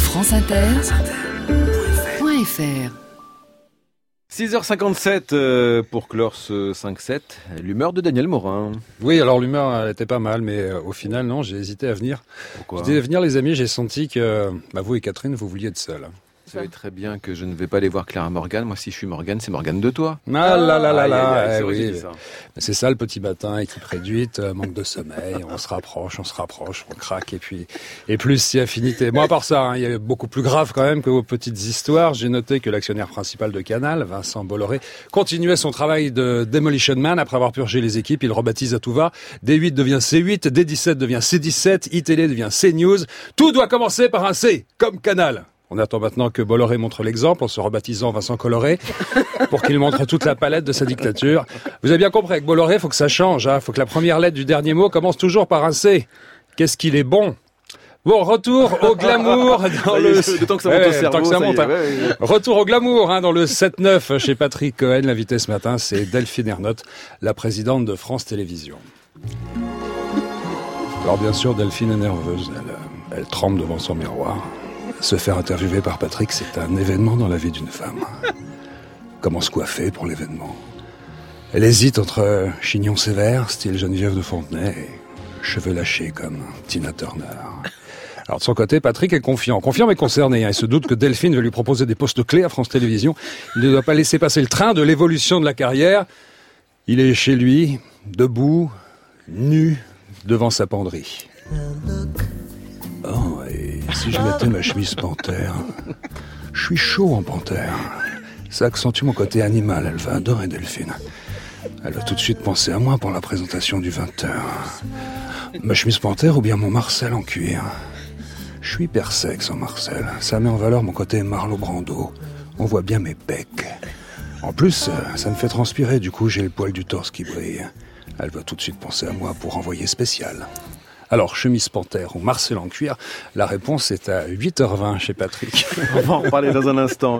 franceinter.fr 6h57 pour clore ce 5-7, l'humeur de Daniel Morin. Oui, alors l'humeur elle était pas mal, mais au final non, j'ai hésité à venir. Pourquoi ? J'ai hésité à venir les amis, j'ai senti que vous et Catherine vous vouliez être seuls. Vous savez très bien que je ne vais pas aller voir Clara Morgan. Moi, si je suis Morgan, c'est Morgan de toi. Ah là là là là, c'est oui. ça. C'est ça le petit matin, équipe réduite, manque de sommeil, on se rapproche, on craque et plus si affinité. Bon, à part ça, il y a beaucoup plus grave quand même que vos petites histoires. J'ai noté que l'actionnaire principal de Canal, Vincent Bolloré, continuait son travail de Demolition Man après avoir purgé les équipes. Il rebaptise à tout va. D8 devient C8, D17 devient C17, iTélé devient CNews. Tout doit commencer par un C, comme Canal. On attend maintenant que Bolloré montre l'exemple en se rebaptisant Vincent Colloré pour qu'il montre toute la palette de sa dictature. Vous avez bien compris, avec Bolloré, il faut que ça change. Il faut que la première lettre du dernier mot commence toujours par un C. Qu'est-ce qu'il est bon. Bon, retour au glamour dans le... Tant que ça monte au cerveau, ça monte, ouais. Retour au glamour dans le 7-9 chez Patrick Cohen. L'invité ce matin, c'est Delphine Ernotte, la présidente de France Télévisions. Alors bien sûr, Delphine est nerveuse. Elle tremble devant son miroir. Se faire interviewer par Patrick, c'est un événement dans la vie d'une femme. Comment se coiffer pour l'événement ? Elle hésite entre chignon sévère, style Geneviève de Fontenay, et cheveux lâchés comme Tina Turner. Alors de son côté, Patrick est confiant mais concerné. Il se doute que Delphine veut lui proposer des postes clés à France Télévisions. Il ne doit pas laisser passer le train de l'évolution de la carrière. Il est chez lui, debout, nu, devant sa penderie. Oh, et si je mettais ma chemise panthère? Je suis chaud en panthère. Ça accentue mon côté animal, elle va adorer Delphine. Elle va tout de suite penser à moi pour la présentation du 20h. Ma chemise panthère ou bien mon Marcel en cuir? Je suis hyper sexe en Marcel. Ça met en valeur mon côté Marlon Brando. On voit bien mes pecs. En plus, ça me fait transpirer, du coup j'ai le poil du torse qui brille. Elle va tout de suite penser à moi pour envoyer spécial. Alors, chemise panthère ou Marcel en cuir, la réponse est à 8h20 chez Patrick. On va en reparler dans un instant.